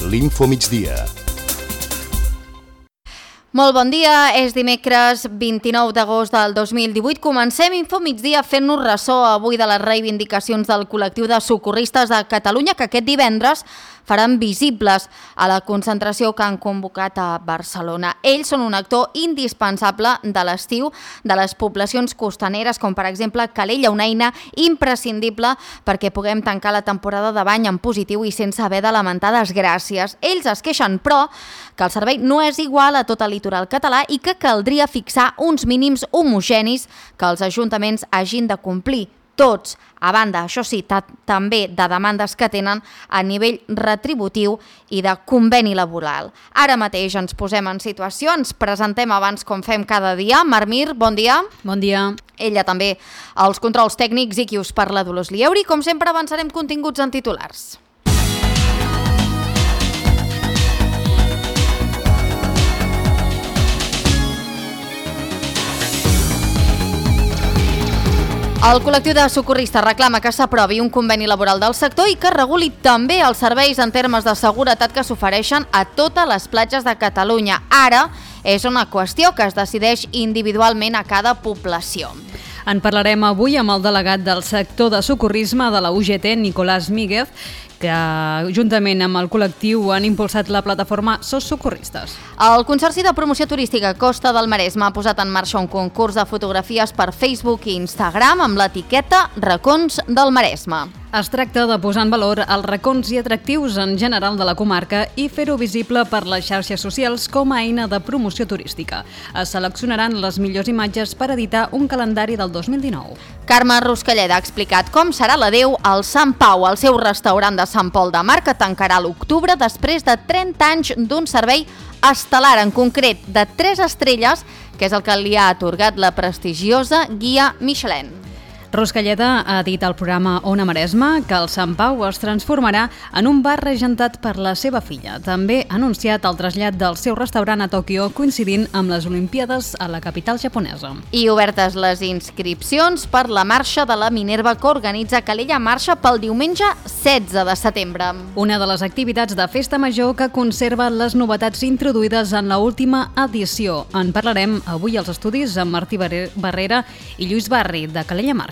l'Infomigdia. Molt bon dia, és dimecres 29 d'agost del 2018. Comencem Infomigdia fent-nos ressò avui de les reivindicacions del col·lectiu de socorristes de Catalunya que aquest divendres faran visibles a la concentració que han convocat a Barcelona. Ells són un actor indispensable de l'estiu de les poblacions costaneres, com per exemple Calella, una eina imprescindible perquè puguem tancar la temporada de bany en positiu i sense haver de lamentar desgràcies. Ells es queixen, però, que el servei no és igual a tot el litoral català i que caldria fixar uns mínims homogenis que els ajuntaments hagin de complir tots, a banda, això sí, també de demandes que tenen a nivell retributiu i de conveni laboral. Ara mateix ens posem en situació, ens presentem abans com fem cada dia. Marmir, bon dia. Bon dia. Ella també als controls tècnics i qui us parla, Dolors Lieuri. Com sempre avançarem continguts en titulars. El col·lectiu de socorristes reclama que s'aprovi un conveni laboral del sector i que reguli també els serveis en termes de seguretat que s'ofereixen a totes les platges de Catalunya. Ara és una qüestió que es decideix individualment a cada població. En parlarem avui amb el delegat del sector de socorrisme de la UGT, Nicolás Míguez, que juntament amb el col·lectiu han impulsat la plataforma SOS Socorristes. El Consorci de Promoció Turística Costa del Maresme ha posat en marxa un concurs de fotografies per Facebook i Instagram amb l'etiqueta Racons del Maresme. Es tracta de posar en valor els racons i atractius en general de la comarca i fer-ho visible per les xarxes socials com a eina de promoció turística. Es seleccionaran les millors imatges per editar un calendari del 2019. Carme Ruscalleda ha explicat com serà l'adéu al Sant Pau, el seu restaurant de Sant Pol de Mar, que tancarà a l'octubre després de 30 anys d'un servei estel·lar, en concret de 3 estrelles, que és el que li ha atorgat la prestigiosa guia Michelin. Ruscalleda ha dit al programa Ona Maresme que el Sant Pau es transformarà en un bar regentat per la seva filla. També ha anunciat el trasllat del seu restaurant a Tòquio coincidint amb les Olimpíades a la capital japonesa. I obertes les inscripcions per la marxa de la Minerva que organitza Calella Marxa pel diumenge 16 de setembre. Una de les activitats de Festa Major que conserva les novetats introduïdes en l'última edició. En parlarem avui als estudis amb Martí Barrera i Lluís Barri de Calella Marxa.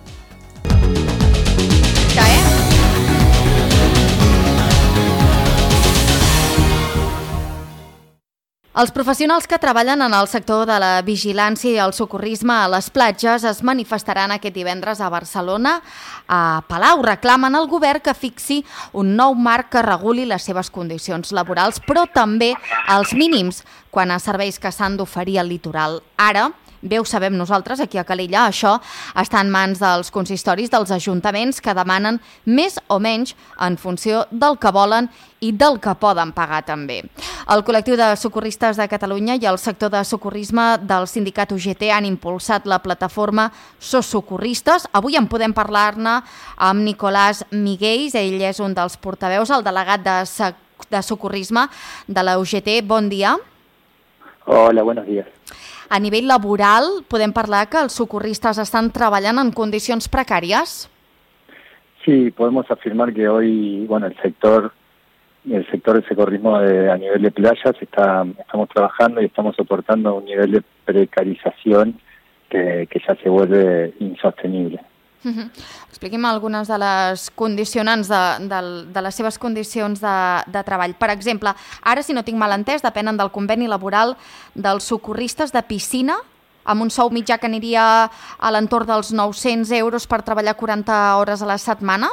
Els professionals que treballen en el sector de la vigilància i el socorrisme a les platges es manifestaran aquest divendres a Barcelona. A Palau reclamen al govern que fixi un nou marc que reguli les seves condicions laborals, però també els mínims quan a serveis que s'han d'oferir al litoral. Ara, bé ho sabem nosaltres, aquí a Calella, això està en mans dels consistoris dels ajuntaments que demanen més o menys en funció del que volen i del que poden pagar també. El col·lectiu de socorristes de Catalunya i el sector de socorrisme del sindicat UGT han impulsat la plataforma SOS Socorristes. Avui en podem parlar-ne amb Nicolás Míguez, ell és un dels portaveus, el delegat de socorrisme de la UGT. Bon dia. Hola, buenos días. A nivell laboral, podem parlar que els socorristes estan treballant en condicions precàries? Sí, podemos afirmar que hoy, el sector del socorrismo a nivel de playas estamos trabajando y estamos soportando un nivel de precarización que ya se vuelve insostenible. Expliqui'm algunes de les condicionants de les seves condicions de treball. Per exemple, ara, si no tinc mal entès, depenen del conveni laboral dels socorristes de piscina, amb un sou mitjà que aniria a l'entorn dels 900 euros per treballar 40 hores a la setmana?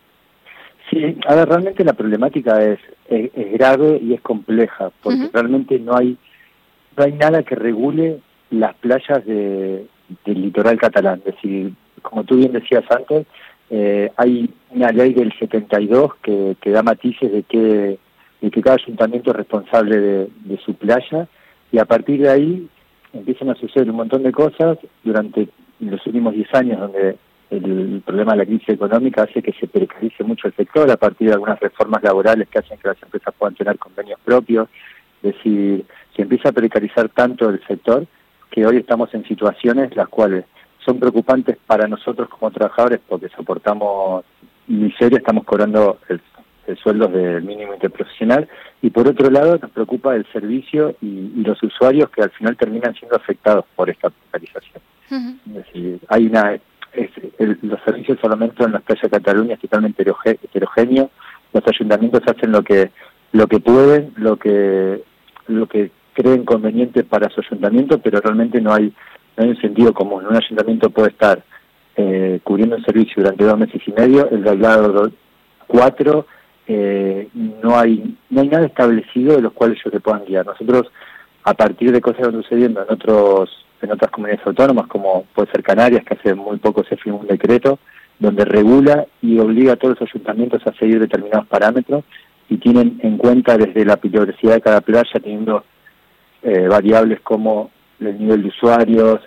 Sí, a ver, realmente la problemática es grave y es compleja, porque realmente no hay nada que regule las playas del litoral catalán. Es decir, como tú bien decías antes, hay una ley del 72 que da matices de que cada ayuntamiento es responsable de su playa, y a partir de ahí empiezan a suceder un montón de cosas durante los últimos 10 años, donde el problema de la crisis económica hace que se precarice mucho el sector a partir de algunas reformas laborales que hacen que las empresas puedan tener convenios propios. Es decir, se empieza a precarizar tanto el sector que hoy estamos en situaciones las cuales son preocupantes para nosotros como trabajadores porque soportamos miseria, estamos cobrando el sueldos del mínimo interprofesional, y por otro lado nos preocupa el servicio y los usuarios que al final terminan siendo afectados por esta precarización. Es decir, los servicios solamente en las playas de Cataluña es totalmente heterogéneo. Los ayuntamientos hacen lo que pueden, lo que creen conveniente para su ayuntamiento, pero realmente no hay un sentido común. Un ayuntamiento puede estar cubriendo un servicio durante 2 meses y medio, el de al lado 4, no hay nada establecido de los cuales ellos se puedan guiar. Nosotros, a partir de cosas que están sucediendo en otras comunidades autónomas, como puede ser Canarias, que hace muy poco se firmó un decreto donde regula y obliga a todos los ayuntamientos a seguir determinados parámetros y tienen en cuenta desde la peligrosidad de cada playa, teniendo variables como el nivel de usuarios,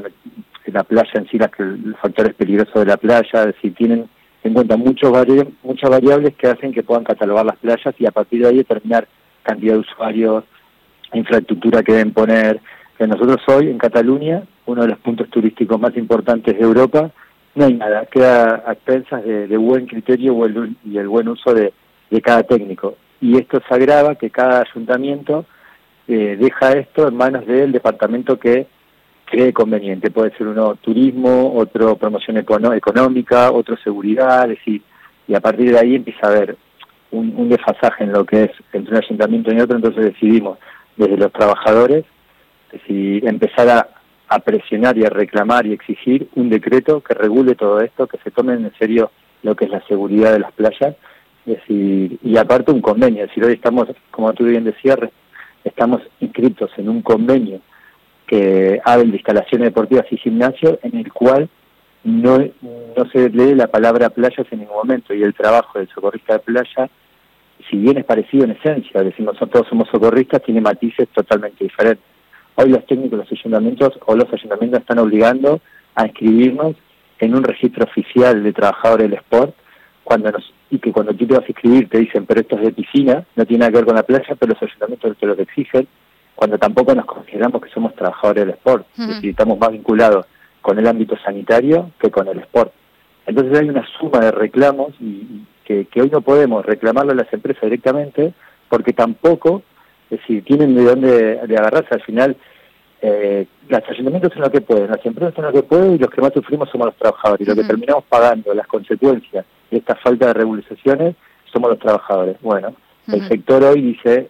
la playa en sí, los factores peligrosos de la playa, es decir, tienen en cuenta muchas variables que hacen que puedan catalogar las playas y a partir de ahí determinar cantidad de usuarios, infraestructura que deben poner. Nosotros hoy en Cataluña, uno de los puntos turísticos más importantes de Europa, no hay nada, queda a expensas de buen criterio y el buen uso de cada técnico. Y esto se agrava que cada ayuntamiento deja esto en manos del departamento que cree conveniente. Puede ser uno turismo, otro promoción económica, otro seguridad, es decir, y a partir de ahí empieza a haber un desfasaje en lo que es entre un ayuntamiento y otro. Entonces decidimos desde los trabajadores, es decir, empezar a presionar y a reclamar y exigir un decreto que regule todo esto, que se tomen en serio lo que es la seguridad de las playas, es decir, y aparte un convenio. Es decir, hoy estamos, como tú bien decías, estamos inscritos en un convenio que habla de instalaciones deportivas y gimnasio, en el cual no se lee la palabra playas en ningún momento, y el trabajo del socorrista de playa, si bien es parecido en esencia, decimos nosotros somos socorristas, tiene matices totalmente diferentes. Hoy los técnicos, los ayuntamientos están obligando a inscribirnos en un registro oficial de trabajadores del sport, y que cuando tú te vas a inscribir te dicen, pero esto es de piscina, no tiene nada que ver con la playa, pero los ayuntamientos te lo exigen, cuando tampoco nos consideramos que somos trabajadores del sport. Es decir, estamos más vinculados con el ámbito sanitario que con el sport. Entonces hay una suma de reclamos y que hoy no podemos reclamarlo a las empresas directamente, porque tampoco, es decir, tienen de dónde agarrarse. Al final, los ayuntamientos son lo que pueden, las empresas son lo que pueden, y los que más sufrimos somos los trabajadores. Y lo que terminamos pagando las consecuencias de esta falta de regularizaciones somos los trabajadores. Bueno, el sector hoy dice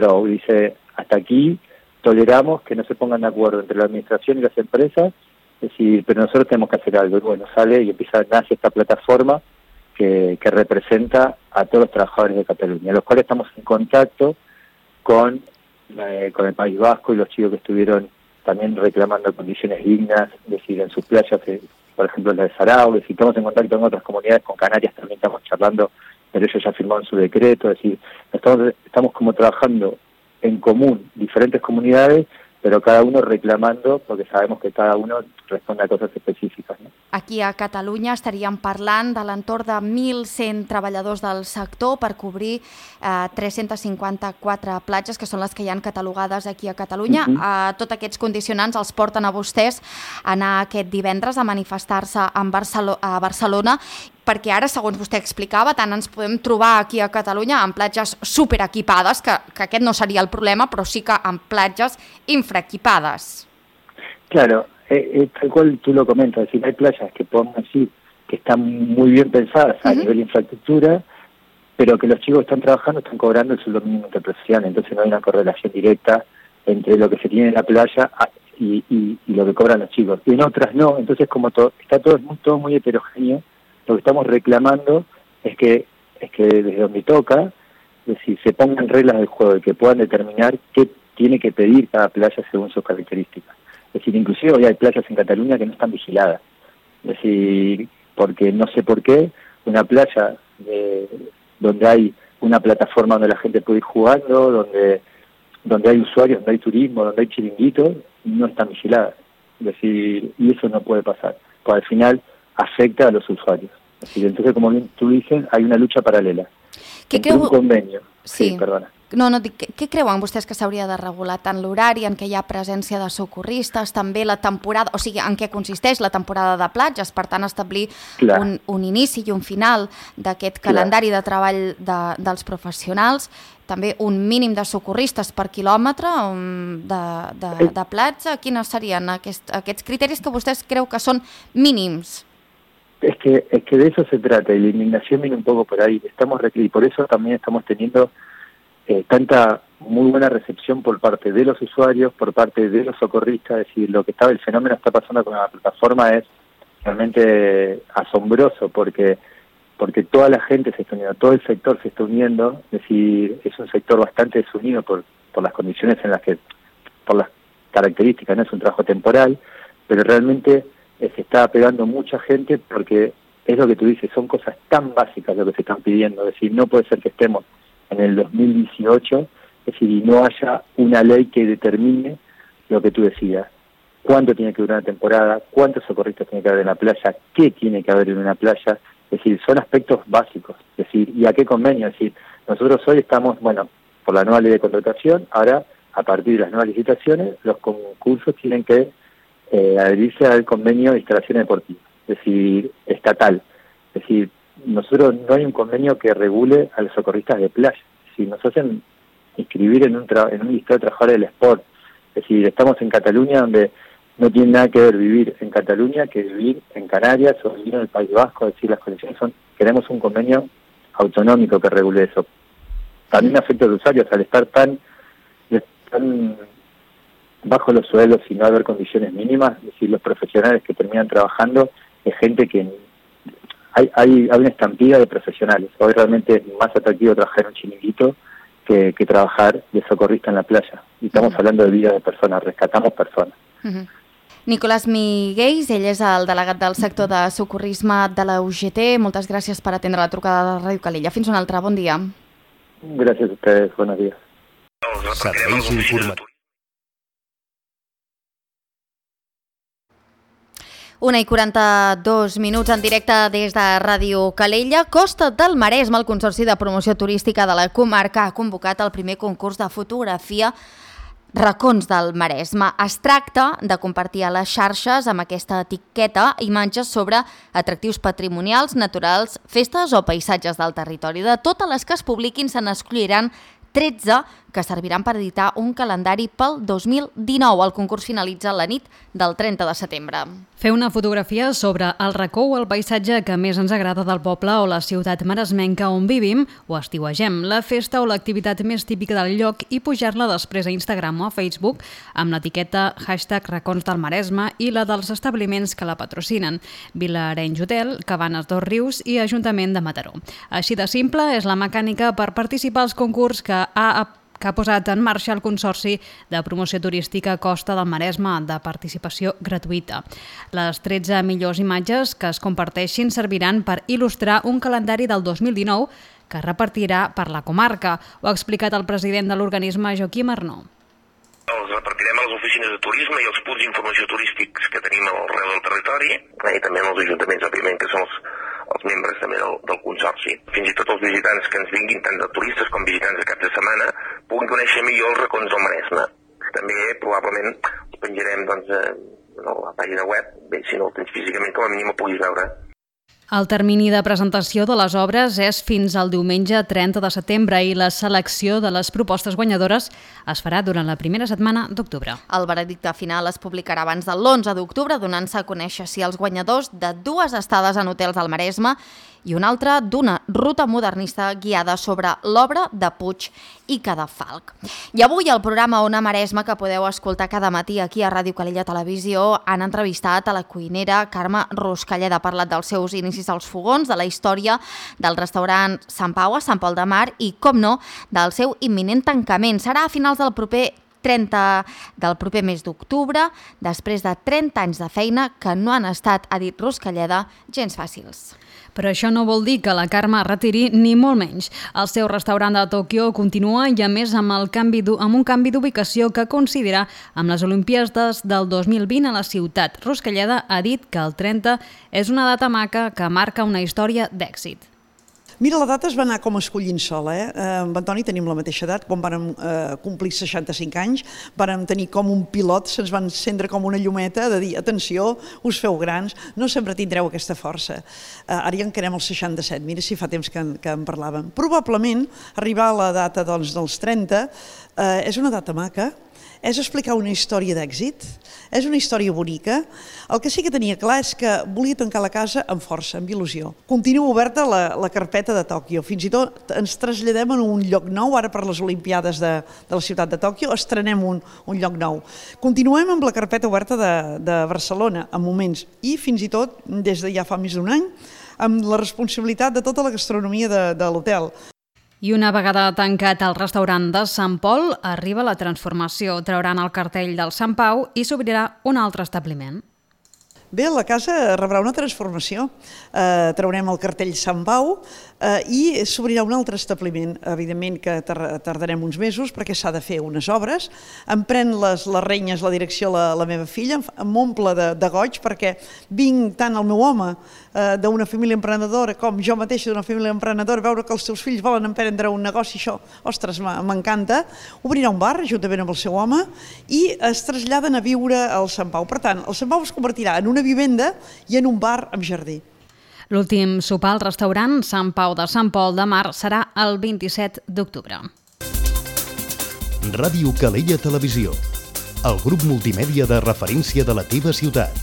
hasta aquí toleramos que no se pongan de acuerdo entre la administración y las empresas, es decir, pero nosotros tenemos que hacer algo. Y bueno, nace esta plataforma que representa a todos los trabajadores de Cataluña, los cuales estamos en contacto con el País Vasco y los chicos que estuvieron también reclamando condiciones dignas, es decir, en sus playas, por ejemplo la de Sarau, es decir, estamos en contacto con otras comunidades, con Canarias también estamos charlando, pero ellos ya firmaron su decreto, es decir, estamos como trabajando en común diferentes comunidades, pero cada uno reclamando, porque sabemos que cada uno responde a cosas específiques, no? Aquí a Catalunya estaríem parlant de l'entorn de 1.100 treballadors del sector per cobrir 354 platges, que són les que hi han catalogades aquí a Catalunya. Tots aquests condicionants els porten a vostès a anar aquest divendres a manifestar-se a Barcelona, perquè ara, segons vostè explicava, tant ens podem trobar aquí a Catalunya amb platges superequipades, que aquest no seria el problema, però sí que amb platges infraequipades. Claro, tal cual tú lo comentas, es decir, hay playas que podemos decir que están muy bien pensadas a nivel de infraestructura, pero que los chicos que están trabajando están cobrando el sueldo mínimo interprofesional, entonces no hay una correlación directa entre lo que se tiene en la playa y lo que cobran los chicos. Y en otras no, entonces como está todo muy heterogéneo, lo que estamos reclamando es que desde donde toca, es decir, se pongan reglas del juego y que puedan determinar qué tiene que pedir cada playa según sus características. Es decir, inclusive hoy hay playas en Cataluña que no están vigiladas. Es decir, porque no sé por qué, una playa donde hay una plataforma donde la gente puede ir jugando, donde hay usuarios, donde hay turismo, donde hay chiringuitos, no están vigiladas. Es decir, y eso no puede pasar, porque al final afecta a los usuarios. Es decir, entonces, como bien tú dices, hay una lucha paralela. ¿Qué creu... Un convenio. Sí, perdona. què creuen vostès que s'hauria de regular? Tant l'horari en què hi ha presència de socorristes, també la temporada, o sigui, en què consisteix la temporada de platges, per tant establir un inici i un final d'aquest calendari de treball dels professionals, també un mínim de socorristes per quilòmetre de platja. Quines serien aquests criteris que vostès creu que són mínims? Es que de eso se trata, y la indignación viene un poco por ahí, y por eso también estamos teniendo tanta muy buena recepción por parte de los usuarios, por parte de los socorristas. Es decir, el fenómeno que está pasando con la plataforma es realmente asombroso, porque toda la gente se está uniendo, todo el sector se está uniendo. Es decir, es un sector bastante desunido por las condiciones en las que, por las características, no es un trabajo temporal, pero realmente se está pegando mucha gente, porque es lo que tú dices, son cosas tan básicas lo que se están pidiendo. Es decir, no puede ser que estemos en el 2018, es decir, y no haya una ley que determine lo que tú decías, cuánto tiene que durar una temporada, cuántos socorristas tiene que haber en la playa, qué tiene que haber en una playa. Es decir, son aspectos básicos. Es decir, ¿y a qué convenio? Es decir, nosotros hoy estamos, por la nueva ley de contratación, ahora, a partir de las nuevas licitaciones, los concursos tienen que adherirse al convenio de instalaciones deportivas, es decir, estatal. Es decir, nosotros no hay un convenio que regule a los socorristas de playa. Si nos hacen inscribir en un listado de trabajadores del sport, es decir, estamos en Cataluña, donde no tiene nada que ver vivir en Cataluña que vivir en Canarias o vivir en el País Vasco. Es decir, las condiciones queremos un convenio autonómico que regule eso. También afecta a los usuarios al estar tan bajo los suelos y no haber condiciones mínimas. Es decir, los profesionales que terminan trabajando es gente que hay una estampida de profesionales. Hoy realmente es más atractivo trabajar en un chiringuito que trabajar de socorrista en la playa. Y estamos hablando de vida de personas, rescatamos personas. Nicolás Miguells, ell és el delegat del sector de socorrisme de la UGT. Moltes gràcies per atendre la trucada de Ràdio Calella. Fins un altre, bon dia. Gracias a ustedes, buenos días. Serveis informatius. 1:42 en directe des de Ràdio Calella. Costa del Maresme, el Consorci de Promoció Turística de la comarca, ha convocat el primer concurs de fotografia Racons del Maresme. Es tracta de compartir a les xarxes amb aquesta etiqueta imatges sobre atractius patrimonials, naturals, festes o paisatges del territori. De totes les que es publiquin se n'escolliran 13 que serviran per editar un calendari pel 2019. El concurs finalitza la nit del 30 de setembre. Fer una fotografia sobre el racó o el paisatge que més ens agrada del poble o la ciutat maresmenca on vivim o estiuegem, la festa o l'activitat més típica del lloc i pujar-la després a Instagram o a Facebook amb l'etiqueta #Racons del Maresme i la dels establiments que la patrocinen: Vila Arenys Hotel, Cabanes dos Rius i Ajuntament de Mataró. Així de simple és la mecànica per participar als concurs que ha posat en marxa el Consorci de Promoció Turística Costa del Maresme de participació gratuïta. Les 13 millors imatges que es comparteixin serviran per il·lustrar un calendari del 2019 que es repartirà per la comarca. Ho ha explicat el president de l'organisme, Joaquim Arnó. Els repartirem a les oficines de turisme i els punts d'informació turístics que tenim arreu del territori i també als ajuntaments, òbviament, que són els membres també del Consorci. Fins i tot els visitants que ens vinguin, tant de turistes com visitants de cap de setmana, puguin conèixer millor els racons del Maresme. També probablement els penjarem a la pàgina web, bé, si no ho tens físicament, com a mínim ho puguis veure. El termini de presentació de les obres és fins al diumenge 30 de setembre i la selecció de les propostes guanyadores es farà durant la primera setmana d'octubre. El veredicte final es publicarà abans de l'11 d'octubre, donant-se a conèixer si els guanyadors de 2 estades en hotels del Maresme i una altra d'una ruta modernista guiada sobre l'obra de Puig i Cadafalc. I avui al programa Ona Maresme, que podeu escoltar cada matí aquí a Ràdio Calella Televisió, han entrevistat a la cuinera Carme Ruscalleda. Ha parlat dels seus inicis als fogons, de la història del restaurant Sant Pau a Sant Pol de Mar i, com no, del seu imminent tancament. Serà a finals del proper mes d'octubre, després de 30 anys de feina que no han estat, ha dit Ruscalleda, gens fàcils. Però això no vol dir que la Carme retiri ni molt menys. El seu restaurant de Tòquio continua i, a més, amb un canvi d'ubicació que considera amb les Olimpíades del 2020 a la ciutat. Ruscalleda ha dit que el 30 és una data maca que marca una història d'èxit. Mira, la data es va anar com escollint sola. Amb Antoni tenim la mateixa edat, quan vàrem complir 65 anys, vàrem tenir com un pilot, se'ns va encendre com una llumeta de dir, atenció, us feu grans, no sempre tindreu aquesta força. Ara ja encarem els 67, mira si fa temps que en parlàvem. Probablement, arribar a la data dels 30 és una data maca, és explicar una història d'èxit, és una història bonica. El que sí que tenia clar és que volia tancar la casa amb força, amb il·lusió. Continua oberta la carpeta de Tòquio, fins i tot ens traslladem a un lloc nou, ara per les Olimpiades de la ciutat de Tòquio, estrenem un lloc nou. Continuem amb la carpeta oberta de Barcelona, en moments, i fins i tot, des de ja fa més d'un any, amb la responsabilitat de tota la gastronomia de l'hotel. I una vegada tancat el restaurant de Sant Pol, arriba la transformació. Trauran el cartell del Sant Pau i s'obrirà un altre establiment. Bé, la casa rebrà una transformació. Traurem el cartell Sant Pau i s'obrirà un altre establiment. Evidentment que tardarem uns mesos perquè s'ha de fer unes obres. Em pren les renyes, la direcció, la meva filla, m'omple de goig perquè vinc tant el meu home d'una família emprenedora com jo mateixa d'una família emprenedora, veure que els seus fills volen emprendre un negoci, això, ostres, m'encanta. Obrirà un bar juntament amb el seu home i es traslladen a viure al Sant Pau. Per tant, el Sant Pau es convertirà en una vivenda i en un bar amb jardí. L'últim sopar al restaurant Sant Pau de Sant Pol de Mar serà el 27 d'octubre. Ràdio Calella Televisió, el grup multimèdia de referència de la teva ciutat.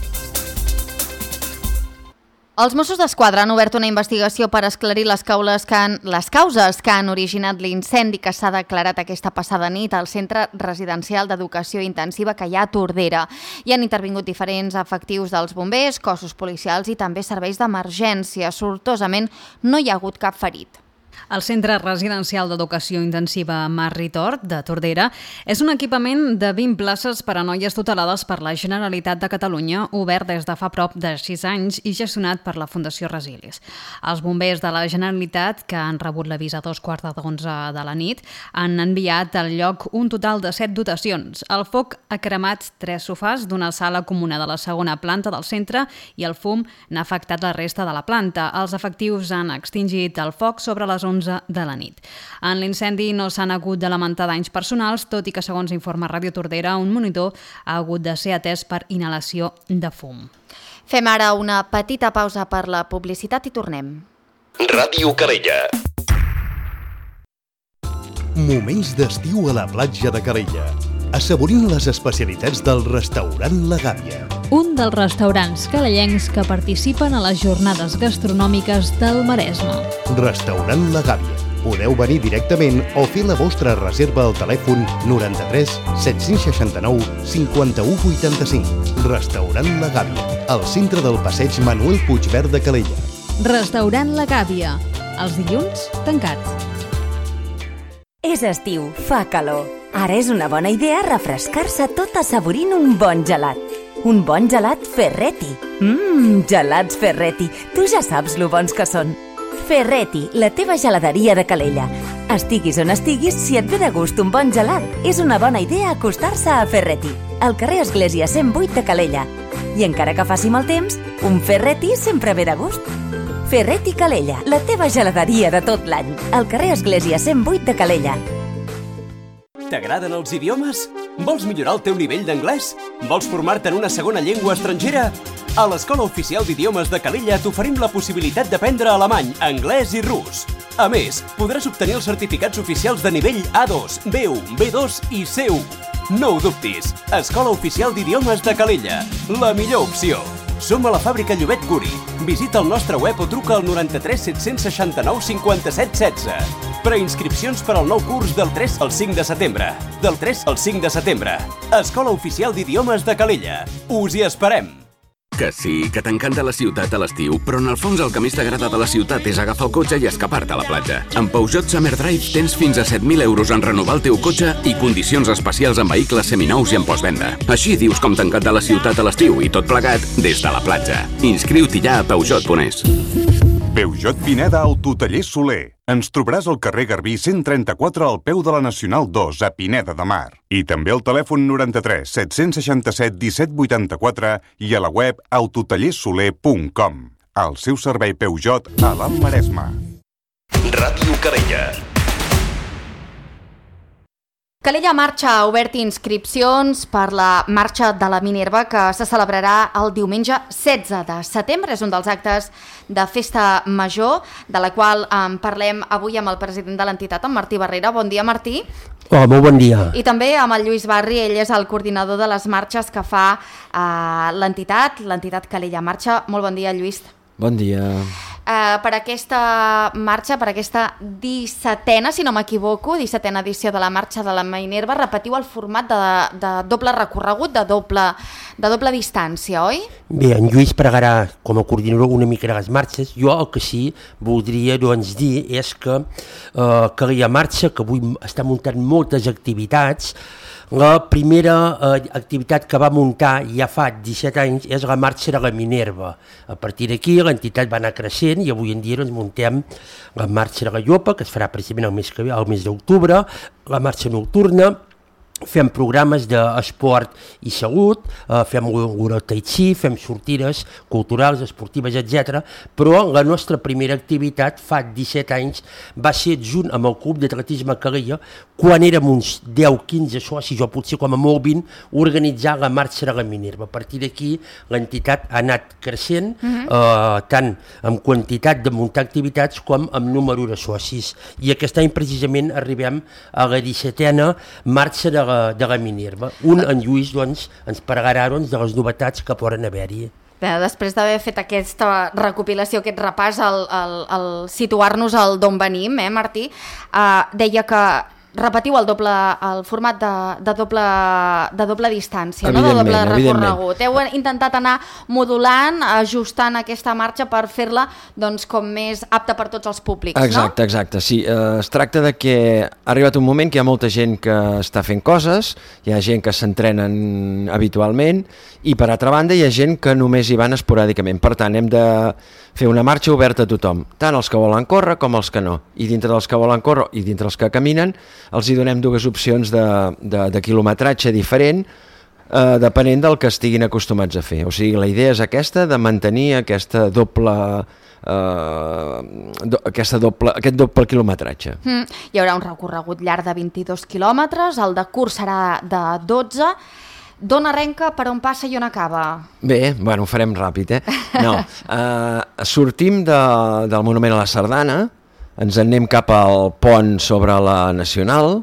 Els Mossos d'Esquadra han obert una investigació per esclarir les causes que han originat l'incendi que s'ha declarat aquesta passada nit al Centre Residencial d'Educació Intensiva que hi ha a Tordera. Hi han intervingut diferents efectius dels bombers, cossos policials i també serveis d'emergència. Sortosament, no hi ha hagut cap ferit. El Centre Residencial d'Educació Intensiva Marri Tort, de Tordera, és un equipament de 20 places per a noies tutelades per la Generalitat de Catalunya, obert des de fa prop de 6 anys i gestionat per la Fundació Resilis. Els bombers de la Generalitat, que han rebut l'avís a 11:15 de la nit, han enviat al lloc un total de 7 dotacions. El foc ha cremat 3 sofàs d'una sala comuna de la segona planta del centre i el fum n'ha afectat la resta de la planta. Els efectius han extingit el foc sobre les 11 de la nit. En l'incendi no s'han hagut de lamentar danys personals, tot i que, segons informa Ràdio Tordera, un monitor ha hagut de ser atès per inhalació de fum. Fem ara una petita pausa per la publicitat i tornem. Ràdio Calella. Moments d'estiu a la platja de Calella. Assaborint les especialitats del restaurant La Gàbia. Un dels restaurants calellencs que participen a les jornades gastronòmiques del Maresme. Restaurant La Gàbia. Podeu venir directament o fer la vostra reserva al telèfon 93 769 51 85. Restaurant La Gàbia, al centre del passeig Manuel Puigverd de Calella. Restaurant La Gàbia. Els dilluns, tancats. És estiu, fa calor. Ara és una bona idea refrescar-se tot assaborint un bon gelat. Un bon gelat Ferretti. Gelats Ferretti. Tu ja saps lo bons que són. Ferretti, la teva geladeria de Calella. Estiguis on estiguis, si et ve de gust un bon gelat, és una bona idea acostar-se a Ferretti, al carrer Església 108 de Calella. I encara que faci mal temps, un Ferretti sempre ve de gust. Ferretti Calella, la teva geladeria de tot l'any, al carrer Església 108 de Calella. T'agraden els idiomes? Vols millorar el teu nivell d'anglès? Vols formar-te en una segona llengua estrangera? A l'Escola Oficial d'Idiomes de Calella t'oferim la possibilitat d'aprendre alemany, anglès i rus. A més, podràs obtenir els certificats oficials de nivell A2, B1, B2 i C1. No ho dubtis. Escola Oficial d'Idiomes de Calella. La millor opció. Som a la fàbrica Llobet Curi. Visita el nostre web o truca al 93 769 57 16. Preinscripcions per al nou curs del 3 al 5 de setembre. Del 3 al 5 de setembre. Escola Oficial d'Idiomes de Calella. Us hi esperem! Que sí, que t'encanta la ciutat a l'estiu, però en el fons el que més t'agrada de la ciutat és agafar el cotxe i escapar-te a la platja. Amb Peugeot Summer Drive tens fins a 7.000 euros en renovar el teu cotxe i condicions especials en vehicles seminous i en postvenda. Així dius com t'encanta la ciutat a l'estiu i tot plegat des de la platja. Inscriu-t'hi ja a Peugeot.es. Peugeot Pineda Autotaller Soler. Ens trobaràs al carrer Garbí 134 al peu de la Nacional 2 a Pineda de Mar. I també al telèfon 93 767 1784 i a la web autotallersoler.com. El seu servei Peugeot a l'Alt Maresme. Ràdio Calella. Calella Marxa ha obert inscripcions per la Marxa de la Minerva que se celebrarà el diumenge 16 de setembre. És un dels actes de festa major, de la qual parlem avui amb el president de l'entitat, en Martí Barrera. Bon dia, Martí. Hola, molt bon dia. I també amb el Lluís Barri, ell és el coordinador de les marxes que fa l'entitat Calella Marxa. Molt bon dia, Lluís. Bon dia. Per aquesta marxa, per aquesta 17a, si no m'equivoco, 17a edició de la Marxa de la Minerva, repetiu el format de doble recorregut, de doble distància, oi? Bé, en Lluís pregarà com a coordinador una mica de les marxes. Jo el que sí voldria dir és que Calella Marxa, que avui està muntant moltes activitats, la primera activitat que va muntar ja fa 17 anys és la Marxa de la Minerva. A partir d'aquí l'entitat va anar creixent i avui en dia doncs, muntem la Marxa de la Llopa, que es farà precisament el mes d'octubre, la Marxa Nocturna, fem programes d'esport i salut, fem el tai chi, fem sortides culturals, esportives, etc. Però la nostra primera activitat fa 17 anys va ser junt amb el Club d'Atletisme Calella, quan érem uns 10-15 socis, o potser com a molt 20, organitzar la Marxa de la Minerva. A partir d'aquí l'entitat ha anat creixent, tant en quantitat de muntar activitats com en número de socis. I aquest any precisament arribem a la 17a Marxa de la Minerva. En Lluís doncs, ens parlarà de les novetats que poden haver-hi. Després d'haver fet aquesta recopilació, aquest repàs, el situar-nos al d'on venim, Martí, deia que repetiu el format de doble distància, no? De doble recorregut. Heu intentat anar modulant, ajustant aquesta marxa per fer-la com més apta per tots els públics, no? Exacte, sí. Es tracta de que ha arribat un moment que hi ha molta gent que està fent coses, hi ha gent que s'entrenen habitualment i per altra banda hi ha gent que només hi van esporàdicament. Per tant, hem de fer una marxa oberta a tothom, tant els que volen córrer com els que no. I dintre dels que volen córrer i dintre els que caminen, els hi donem dues opcions de quilometratge diferent, depenent del que estiguin acostumats a fer. O sigui, la idea és aquesta, de mantenir aquest doble quilometratge. Hi haurà un recorregut llarg de 22 quilòmetres, el de curt serà de 12. D'on arrenca, per on passa i on acaba? Bé, bueno, ho farem ràpid, No, sortim del Monument a la Sardana, ens anem cap al pont sobre la Nacional,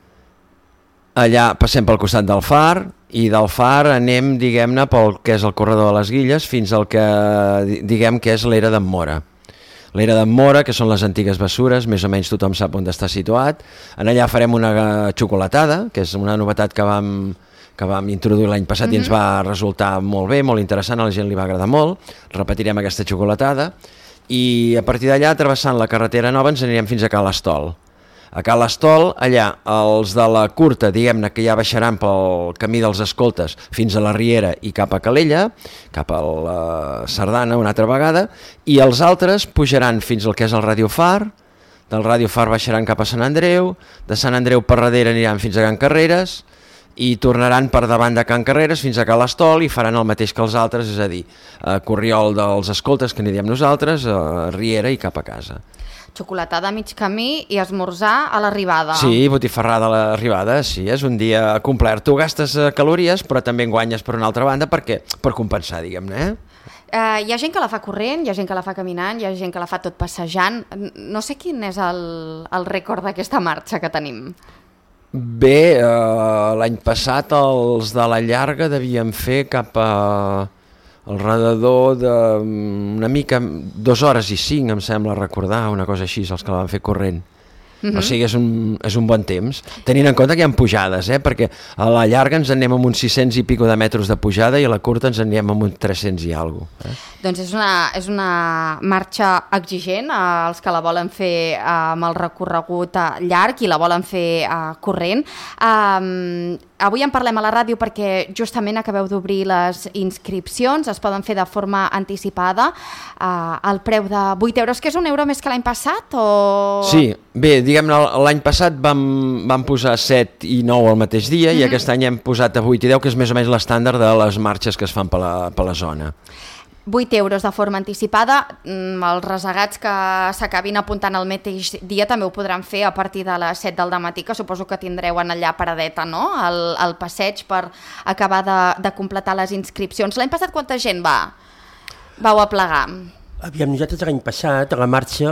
allà passem pel costat del Far, i del Far anem, diguem-ne, pel que és el corredor de les Guilles, fins al que diguem que és l'era d'en Mora. L'era d'en Mora, que són les antigues bessures, més o menys tothom sap on està situat. En allà farem una xocolatada, que és una novetat que vam introduir l'any passat i ens va resultar molt bé, molt interessant, a la gent li va agradar molt. Repetirem aquesta xocolatada i a partir d'allà, travessant la carretera nova, ens anirem fins a Ca l'Estol. A Ca l'Estol, allà, els de la curta, diguem-ne, que ja baixaran pel camí dels Escoltes fins a la Riera i cap a Calella, cap a la Sardana una altra vegada, i els altres pujaran fins al que és el Ràdio Far, del Ràdio Far baixaran cap a Sant Andreu, de Sant Andreu per darrere aniran fins a Can Carreres, i tornaran per davant de Can Carreres fins a Ca l'Estol i faran el mateix que els altres, és a dir, a Corriol dels Escoltes, que n'hi diem nosaltres, a Riera i cap a casa. Xocolatada a mig camí i esmorzar a l'arribada. Sí, botifarrada a l'arribada, sí, és un dia complet. Tu gastes calories, però també en guanyes per una altra banda, per compensar, diguem-ne, Hi ha gent que la fa corrent, hi ha gent que la fa caminant, hi ha gent que la fa tot passejant. No sé quin és el rècord d'aquesta marxa que tenim. Bé, l'any passat els de la llarga devien fer cap al redador d'una mica 2 hores i 5, em sembla recordar, una cosa així, els que la van fer corrent. O sigui, és un bon temps, tenint en compte que hi ha pujades, perquè a la llarga ens anem amb uns 600 i pico de metres de pujada i a la curta ens anem amb uns 300 i alguna cosa. Doncs és una marxa exigent, els que la volen fer amb el recorregut llarg i la volen fer corrent. Avui en parlem a la ràdio perquè justament acabeu d'obrir les inscripcions, es poden fer de forma anticipada, al preu de 8 euros, que és €1 més que l'any passat? O... Sí, bé, diguem-ne, l'any passat vam posar 7 i 9 al mateix dia i aquest any hem posat a 8 i 10, que és més o menys l'estàndard de les marxes que es fan per la zona. 8 euros de forma anticipada. Els resegats que s'acabin apuntant el mateix dia també ho podran fer a partir de les 7 del matí, que suposo que tindreu en allà paradeta, no?, el passeig per acabar de completar les inscripcions. L'any passat quanta gent vau aplegar? Aviam, nosaltres l'any passat la marxa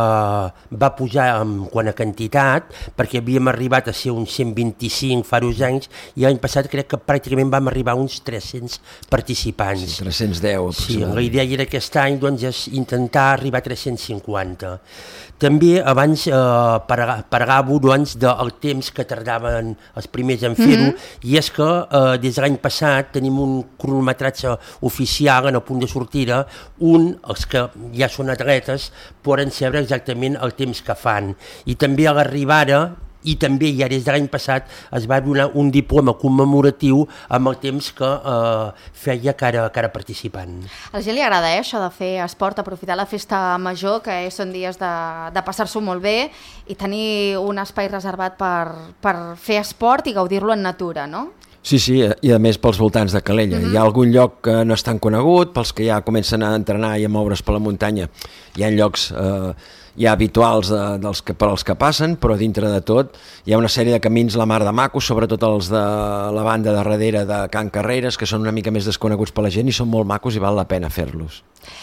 va pujar en quant a quantitat, perquè havíem arribat a ser uns 125 fa 2 anys, i l'any passat crec que pràcticament vam arribar a uns 300 participants. Sí, 310. Sí, la idea era aquest any doncs, és intentar arribar a 350. També abans parlàveu doncs, del temps que tardaven els primers en fer-ho, i és que des de l'any passat tenim un cronometratge oficial en el punt de sortida, els que ja són atletes poden saber exactament el temps que fan, i també a l'arribada i també ja des de l'any passat es va donar un diploma commemoratiu amb el temps que feia cada participant. A la gent li agrada això de fer esport, aprofitar la festa major, que són dies de passar-s'ho molt bé i tenir un espai reservat per fer esport i gaudir-lo en natura, no? Sí, i a més pels voltants de Calella. Hi ha algun lloc que no és tan conegut, pels que ja comencen a entrenar i a moure's per la muntanya. Hi ha llocs ja habituals per als que passen, però dintre de tot hi ha una sèrie de camins la mar de macos, sobretot els de la banda de darrere de Can Carreres, que són una mica més desconeguts per la gent i són molt macos i val la pena fer-los.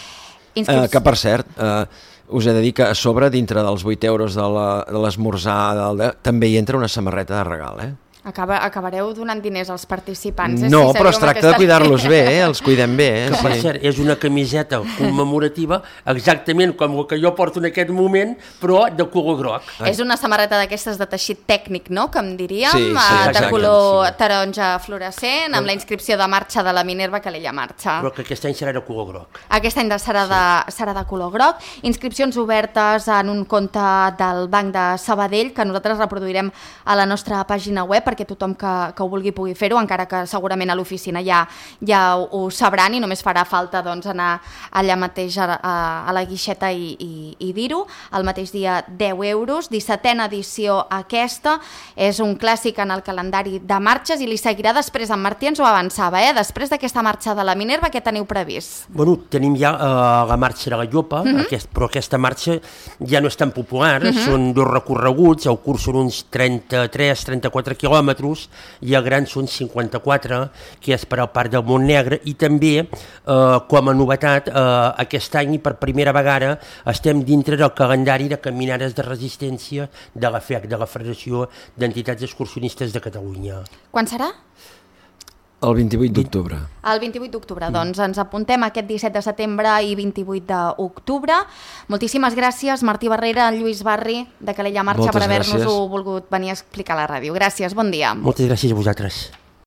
Que per cert, us he de dir que a sobre, dintre dels 8 euros de l'esmorzar, també hi entra una samarreta de regal, Acabareu donant diners als participants. No, però es tracta de cuidar-los bé, els cuidem bé. Que per cert, és una camiseta commemorativa exactament com el que jo porto en aquest moment, però de color groc. És una samarreta d'aquestes de teixit tècnic, no?, que en diríem, de color taronja fluorescent, amb la inscripció de marxa de la Minerva Calella Marxa. Però que aquest any serà de color groc. Aquest any serà de color groc. Inscripcions obertes en un compte del Banc de Sabadell, que nosaltres reproduirem a la nostra pàgina web, perquè tothom que ho vulgui pugui fer-ho, encara que segurament a l'oficina ja ho sabran i només farà falta anar allà mateix a la guixeta i dir-ho. El mateix dia 10 euros, 17a edició aquesta, és un clàssic en el calendari de marxes i li seguirà després. En Martí ens ho avançava, després d'aquesta marxa de la Minerva, què teniu previst? Bueno, tenim ja la marxa de la Llopa, però aquesta marxa ja no és tan popular, són 2 recorreguts, el curs són uns 33-34 quilòmetres, i el gran són 54, que és per al Parc del Montnegre, i també, com a novetat, aquest any per primera vegada estem dintre del calendari de caminades de resistència de la FEC, de la Federació d'Entitats Excursionistes de Catalunya. Quan serà? El 28 d'octubre. El 28 d'octubre, doncs ens apuntem aquest 17 de setembre i 28 d'octubre. Moltíssimes gràcies, Martí Barrera, Lluís Barri, de Calella Marxa, per haver-nos-ho volgut venir a explicar a la ràdio. Gràcies, bon dia. Moltes gràcies a vosaltres.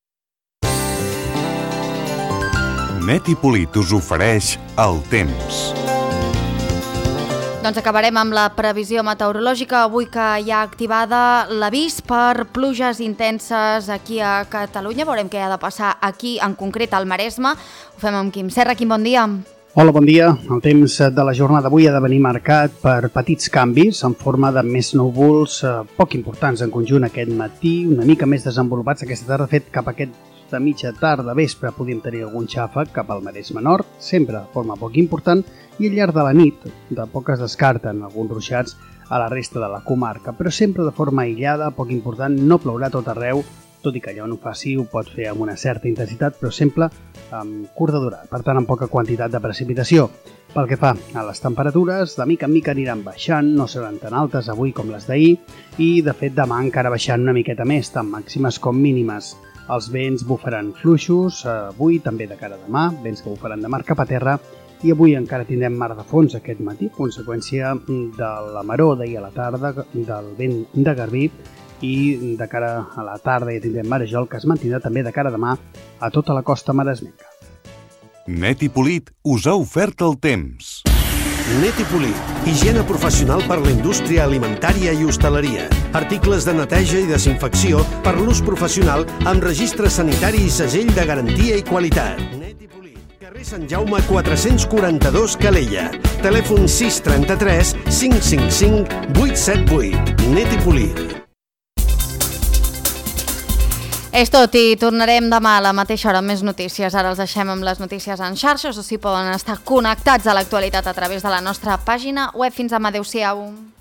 Net i Polit us ofereix el temps. Doncs acabarem amb la previsió meteorològica, avui que hi ha activada l'avís per pluges intenses aquí a Catalunya. Veurem què ha de passar aquí, en concret al Maresme. Ho fem amb Quim Serra. Quim, bon dia. Hola, bon dia. El temps de la jornada d'avui ha de venir marcat per petits canvis en forma de més núvols poc importants en conjunt aquest matí, una mica més desenvolupats aquesta tarda. De fet, cap a aquesta mitja tarda vespre podríem tenir algun xàfec cap al Maresme Nord, sempre de forma poc important, i al llarg de la nit de poc es descarten alguns ruixats a la resta de la comarca, però sempre de forma aïllada, poc important, no plourà tot arreu, tot i que allò no ho faci, ho pot fer amb una certa intensitat, però sempre amb curta durada, per tant amb poca quantitat de precipitació. Pel que fa a les temperatures, de mica en mica aniran baixant, no seran tan altes avui com les d'ahir, i de fet demà encara baixant una miqueta més, tant màximes com mínimes. Els vents bufaran fluixos, avui també de cara a demà, vents que bufaran de mar cap a terra, i avui encara tindrem mar de fons aquest matí, conseqüència de la maror d'ahir a la tarda, del vent de Garbí, i de cara a la tarda ja tindrem marejol, que es mantindrà també de cara a demà a tota la costa maresmenca. Net i Polit us ha ofert el temps. Net i Polit, higiene professional per la indústria alimentària i hostaleria. Articles de neteja i desinfecció per l'ús professional amb registre sanitari i segell de garantia i qualitat. Net i Polit, carrer Sant Jaume 442 Calella. Telèfon 633 555 878. Net i Polit. És tot i tornarem demà a la mateixa hora amb més notícies. Ara els deixem amb les notícies en xarxes o si poden estar connectats a l'actualitat a través de la nostra pàgina web. Fins demà, adeu-siau.